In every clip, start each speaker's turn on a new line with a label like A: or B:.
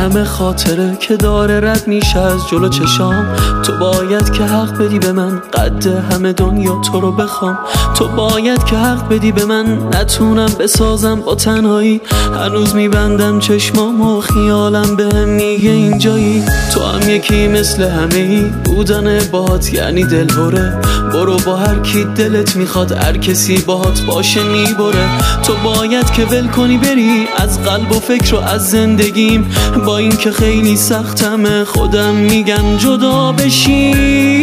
A: همه خاطره که داره رد میشه از جلو چشام. تو باید که حق بدی به من، قد همه دنیا تو رو بخوام. تو باید که حق بدی به من، نتونم بسازم با تنهایی. هنوز میبندم چشمام و خیالم بهم میگه اینجایی. تو هم یکی مثل همه ای، بودن باهات یعنی دلهوره. برو با هر کی دلت میخواد، هر کسی باهات باشه میبره. تو باید که ول کنی بری از قلب و فکر و از زندگیم. با این که خیلی سختمه خودم میگم جدا بشی.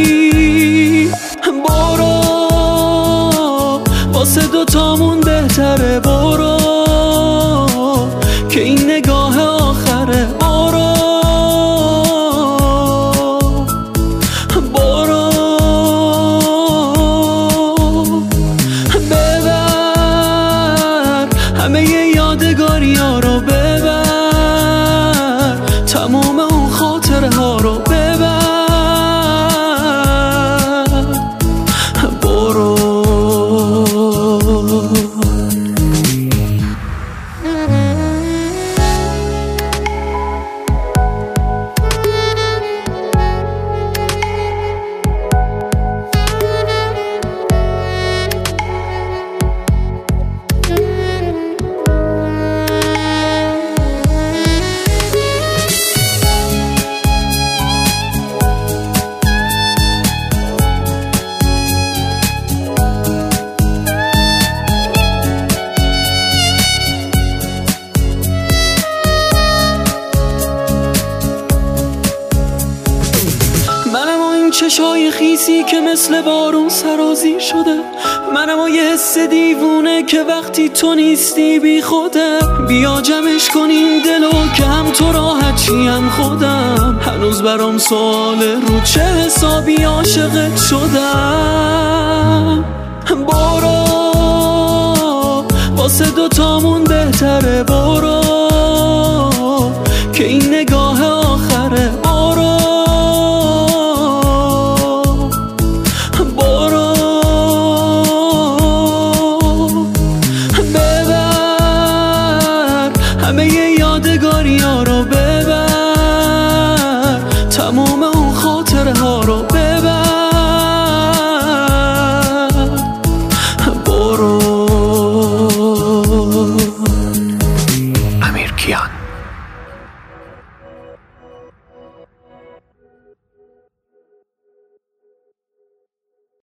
A: برو واسه دوتامون بهتره، برو که این نگاه آخره. برو برو ببر همه یادگاری ها رو، ببر تموم اون خاطره ها رو، ببر برو. چشای خیسی که مثل بارون سرازیر شده، منم و یه حس دیوونه که وقتی تو نیستی بی خوده. بیا جمعش کنیم دلو که هم تو راحت چیم خودم. هنوز برام سواله رو چه حسابی عاشقت شدم. برو واسه دوتامون بهتره، برو که این نگاه آخره. برو همه یادگاری ها رو، ببر تموم اون خاطره ها رو، ببر برو.
B: امیر کیان.